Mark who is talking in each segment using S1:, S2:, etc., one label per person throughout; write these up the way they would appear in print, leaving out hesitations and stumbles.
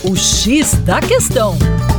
S1: O X da Questão.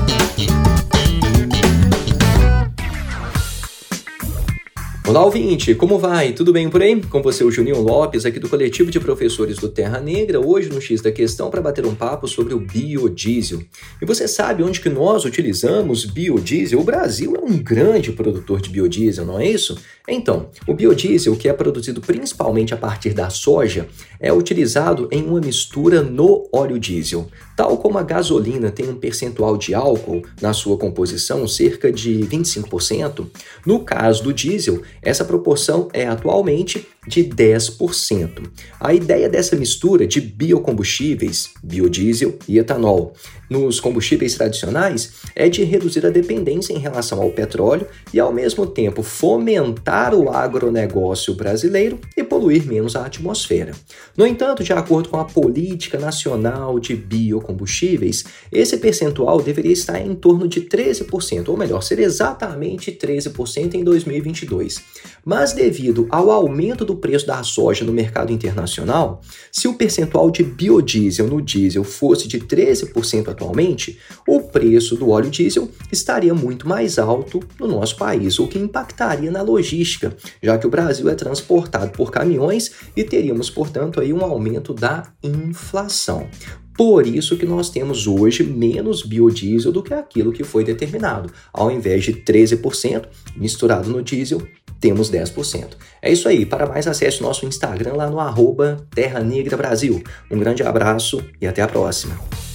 S2: Olá, ouvinte! Como vai? Tudo bem por aí? Com você, o Juninho Lopes, aqui do Coletivo de Professores do Terra Negra, hoje no X da Questão para bater um papo sobre o biodiesel. E você sabe onde que nós utilizamos biodiesel? O Brasil é um grande produtor de biodiesel, não é isso? Então, o biodiesel, que é produzido principalmente a partir da soja, é utilizado em uma mistura no óleo diesel. Tal como a gasolina tem um percentual de álcool na sua composição, cerca de 25%, no caso do diesel, essa proporção é atualmente de 10%. A ideia dessa mistura de biocombustíveis, biodiesel e etanol, nos combustíveis tradicionais é de reduzir a dependência em relação ao petróleo e, ao mesmo tempo, fomentar o agronegócio brasileiro e poluir menos a atmosfera. No entanto, de acordo com a Política Nacional de Biocombustíveis, esse percentual deveria estar em torno de 13%, ou melhor, ser exatamente 13% em 2022. Mas devido ao aumento do preço da soja no mercado internacional, se o percentual de biodiesel no diesel fosse de 13% atualmente, o preço do óleo diesel estaria muito mais alto no nosso país, o que impactaria na logística, já que o Brasil é transportado por caminhões e teríamos, portanto, aí um aumento da inflação. Por isso que nós temos hoje menos biodiesel do que aquilo que foi determinado. Ao invés de 13% misturado no diesel, temos 10%. É isso aí. Para mais, acesse o nosso Instagram lá no @Terra Negra Brasil. Um grande abraço e até a próxima.